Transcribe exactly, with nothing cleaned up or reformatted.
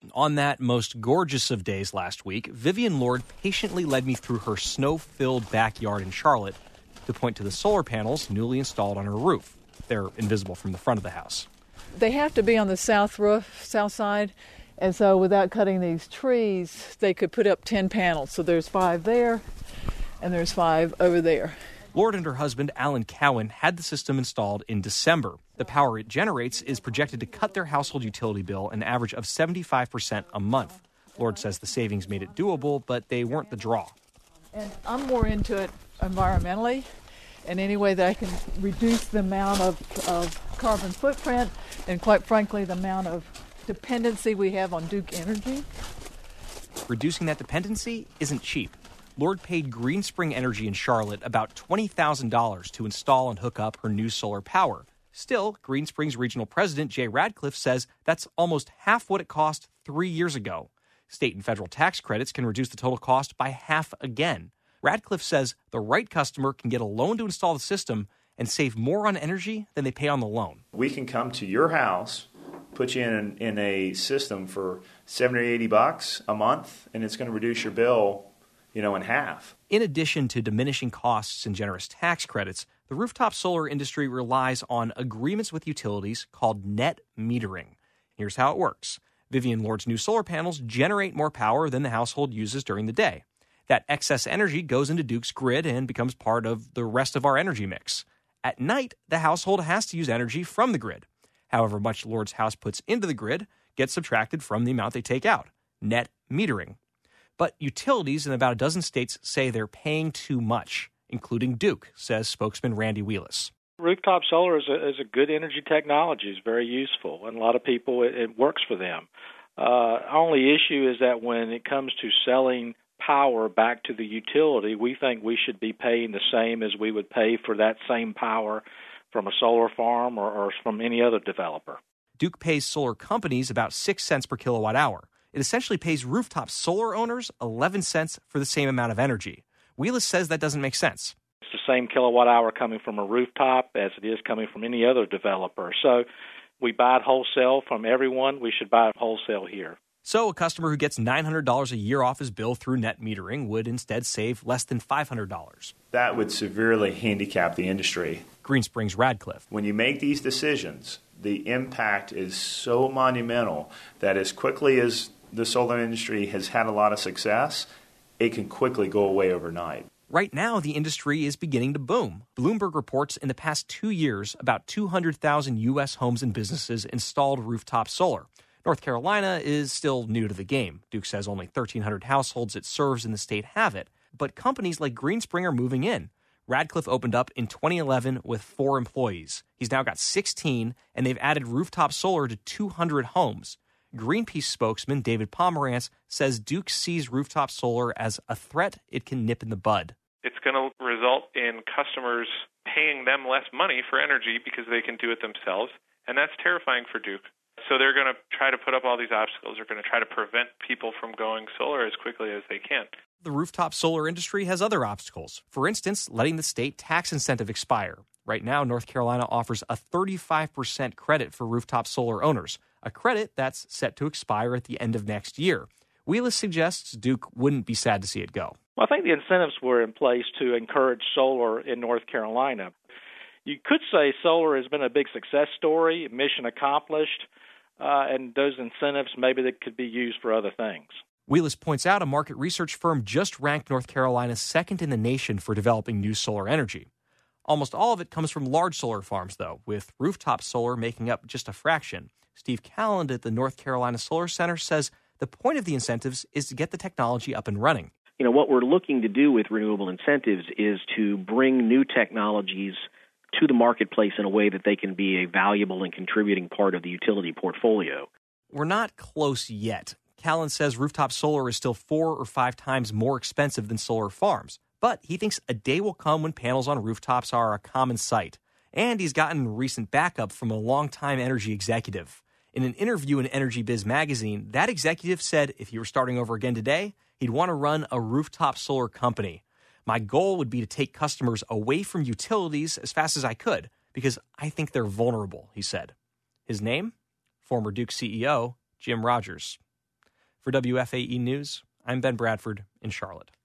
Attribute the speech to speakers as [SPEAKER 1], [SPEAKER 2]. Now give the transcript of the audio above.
[SPEAKER 1] On that most gorgeous of days last week, Vivian Lord patiently led me through her snow-filled backyard in Charlotte to point to the solar panels newly installed on her roof. They're invisible from the front of the house.
[SPEAKER 2] They have to be on the south roof, south side, and so without cutting these trees, they could put up ten panels. So there's five there, and there's five over there.
[SPEAKER 1] Lord and her husband, Alan Cowan, had the system installed in December. The power it generates is projected to cut their household utility bill an average of seventy-five percent a month. Lord says the savings made it doable, but they weren't the draw.
[SPEAKER 2] And I'm more into it environmentally, in any way that I can reduce the amount of, of carbon footprint and, quite frankly, the amount of dependency we have on Duke Energy.
[SPEAKER 1] Reducing that dependency isn't cheap. Lord paid Greenspring Energy in Charlotte about twenty thousand dollars to install and hook up her new solar power. Still, Greenspring's regional president, Jay Radcliffe, says that's almost half what it cost three years ago. State and federal tax credits can reduce the total cost by half again. Radcliffe says the right customer can get a loan to install the system and save more on energy than they pay on the loan.
[SPEAKER 3] We can come to your house, put you in, in a system for seventy or eighty bucks a month, and it's going to reduce your bill, you know, in half.
[SPEAKER 1] In addition to diminishing costs and generous tax credits, the rooftop solar industry relies on agreements with utilities called net metering. Here's how it works. Vivian Lord's new solar panels generate more power than the household uses during the day. That excess energy goes into Duke's grid and becomes part of the rest of our energy mix. At night, the household has to use energy from the grid. However much Lord's house puts into the grid gets subtracted from the amount they take out. Net metering. But utilities in about a dozen states say they're paying too much, including Duke, says spokesman Randy Wheelis.
[SPEAKER 4] Rooftop solar is a, is a good energy technology. It's very useful, and a lot of people, it, it works for them. Uh, only issue is that when it comes to selling power back to the utility, we think we should be paying the same as we would pay for that same power from a solar farm or, or from any other developer.
[SPEAKER 1] Duke pays solar companies about six cents per kilowatt hour. It essentially pays rooftop solar owners eleven cents for the same amount of energy. Wheelis says that doesn't make sense.
[SPEAKER 4] It's the same kilowatt hour coming from a rooftop as it is coming from any other developer. So we buy it wholesale from everyone. We should buy it wholesale here.
[SPEAKER 1] So a customer who gets nine hundred dollars a year off his bill through net metering would instead save less than five hundred dollars.
[SPEAKER 3] That would severely handicap the industry.
[SPEAKER 1] Greenspring's Radcliffe.
[SPEAKER 3] When you make these decisions, the impact is so monumental that as quickly as the solar industry has had a lot of success, it can quickly go away overnight.
[SPEAKER 1] Right now, the industry is beginning to boom. Bloomberg reports in the past two years, about two hundred thousand U S homes and businesses installed rooftop solar. North Carolina is still new to the game. Duke says only thirteen hundred households it serves in the state have it, but companies like Greenspring are moving in. Radcliffe opened up in twenty eleven with four employees. He's now got sixteen, and they've added rooftop solar to two hundred homes. Greenpeace spokesman David Pomerantz says Duke sees rooftop solar as a threat it can nip in the bud.
[SPEAKER 5] It's going to result in customers paying them less money for energy because they can do it themselves, and that's terrifying for Duke. So they're going to try to put up all these obstacles. They're going to try to prevent people from going solar as quickly as they can.
[SPEAKER 1] The rooftop solar industry has other obstacles. For instance, letting the state tax incentive expire. Right now, North Carolina offers a thirty-five percent credit for rooftop solar owners, a credit that's set to expire at the end of next year. Wheelis suggests Duke wouldn't be sad to see it go.
[SPEAKER 4] Well, I think the incentives were in place to encourage solar in North Carolina. You could say solar has been a big success story, mission accomplished, uh, and those incentives maybe that could be used for other things.
[SPEAKER 1] Wheelis points out a market research firm just ranked North Carolina second in the nation for developing new solar energy. Almost all of it comes from large solar farms, though, with rooftop solar making up just a fraction. Steve Calland at the North Carolina Solar Center says the point of the incentives is to get the technology up and running.
[SPEAKER 6] You know, what we're looking to do with renewable incentives is to bring new technologies to the marketplace in a way that they can be a valuable and contributing part of the utility portfolio.
[SPEAKER 1] We're not close yet. Callan says rooftop solar is still four or five times more expensive than solar farms, but he thinks a day will come when panels on rooftops are a common sight. And he's gotten recent backup from a longtime energy executive. In an interview in Energy Biz magazine, that executive said if he were starting over again today, he'd want to run a rooftop solar company. My goal would be to take customers away from utilities as fast as I could, because I think they're vulnerable, he said. His name? Former Duke C E O Jim Rogers. For W F A E News, I'm Ben Bradford in Charlotte.